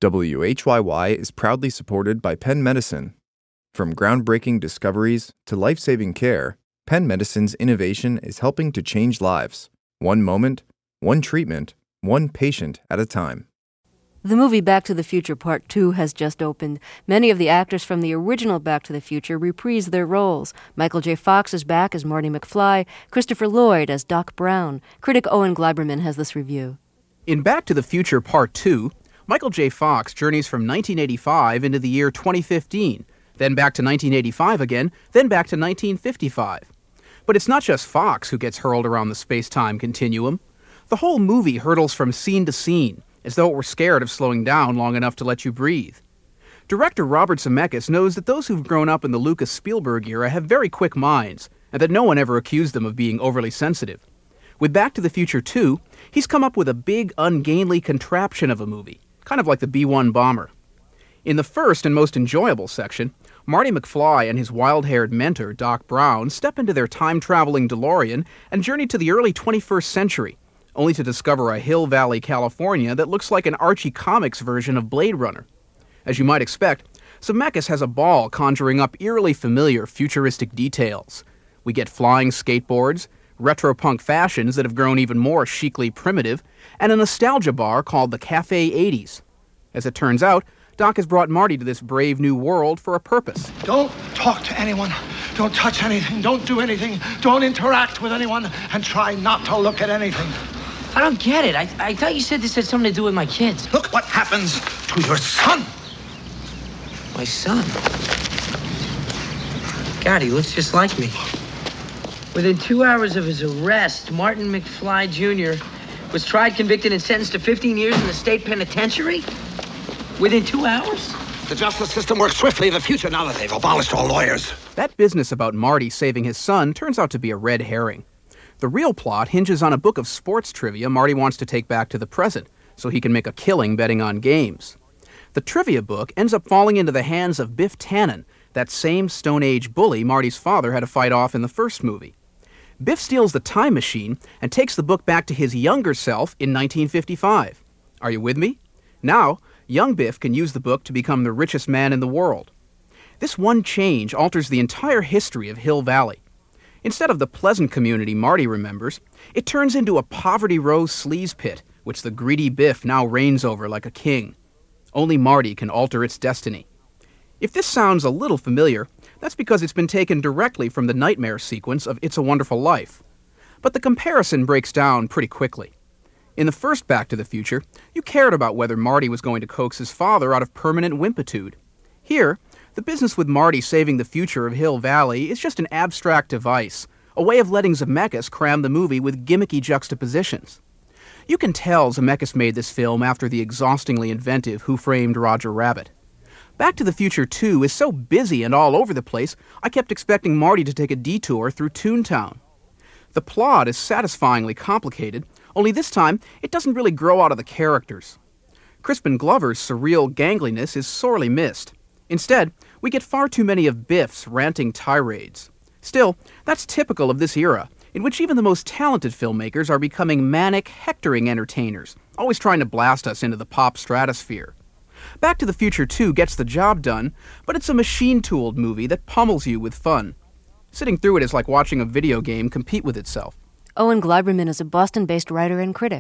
WHYY is proudly supported by Penn Medicine. From groundbreaking discoveries to life-saving care, Penn Medicine's innovation is helping to change lives. One moment, one treatment, one patient at a time. The movie Back to the Future Part 2 has just opened. Many of the actors from the original Back to the Future reprise their roles. Michael J. Fox is back as Marty McFly, Christopher Lloyd as Doc Brown. Critic Owen Gleiberman has this review. In Back to the Future Part 2, Michael J. Fox journeys from 1985 into the year 2015, then back to 1985 again, then back to 1955. But it's not just Fox who gets hurled around the space-time continuum. The whole movie hurtles from scene to scene, as though it were scared of slowing down long enough to let you breathe. Director Robert Zemeckis knows that those who've grown up in the Lucas-Spielberg era have very quick minds, and that no one ever accused them of being overly sensitive. With Back to the Future 2, he's come up with a big, ungainly contraption of a movie, kind of like the B-1 bomber. In the first and most enjoyable section, Marty McFly and his wild-haired mentor, Doc Brown, step into their time-traveling DeLorean and journey to the early 21st century, only to discover a Hill Valley, California that looks like an Archie Comics version of Blade Runner. As you might expect, Zemeckis has a ball conjuring up eerily familiar futuristic details. We get flying skateboards, retro-punk fashions that have grown even more chicly primitive, and a nostalgia bar called the Cafe 80s. As it turns out, Doc has brought Marty to this brave new world for a purpose. Don't talk to anyone. Don't touch anything. Don't do anything. Don't interact with anyone. And try not to look at anything. I don't get it. I thought you said this had something to do with my kids. Look what happens to your son. My son? God, he looks just like me. Within 2 hours of his arrest, Martin McFly Jr. was tried, convicted, and sentenced to 15 years in the state penitentiary? Within 2 hours? The justice system works swiftly in the future now that they've abolished all lawyers. That business about Marty saving his son turns out to be a red herring. The real plot hinges on a book of sports trivia Marty wants to take back to the present, so he can make a killing betting on games. The trivia book ends up falling into the hands of Biff Tannen, that same Stone Age bully Marty's father had to fight off in the first movie. Biff steals the time machine and takes the book back to his younger self in 1955. Are you with me? Now, young Biff can use the book to become the richest man in the world. This one change alters the entire history of Hill Valley. Instead of the pleasant community Marty remembers, it turns into a Poverty Row sleaze pit, which the greedy Biff now reigns over like a king. Only Marty can alter its destiny. If this sounds a little familiar, that's because it's been taken directly from the nightmare sequence of It's a Wonderful Life. But the comparison breaks down pretty quickly. In the first Back to the Future, you cared about whether Marty was going to coax his father out of permanent wimpitude. Here, the business with Marty saving the future of Hill Valley is just an abstract device, a way of letting Zemeckis cram the movie with gimmicky juxtapositions. You can tell Zemeckis made this film after the exhaustingly inventive Who Framed Roger Rabbit. Back to the Future 2 is so busy and all over the place, I kept expecting Marty to take a detour through Toontown. The plot is satisfyingly complicated, only this time it doesn't really grow out of the characters. Crispin Glover's surreal gangliness is sorely missed. Instead, we get far too many of Biff's ranting tirades. Still, that's typical of this era, in which even the most talented filmmakers are becoming manic, hectoring entertainers, always trying to blast us into the pop stratosphere. Back to the Future 2 gets the job done, but it's a machine-tooled movie that pummels you with fun. Sitting through it is like watching a video game compete with itself. Owen Gleiberman is a Boston-based writer and critic.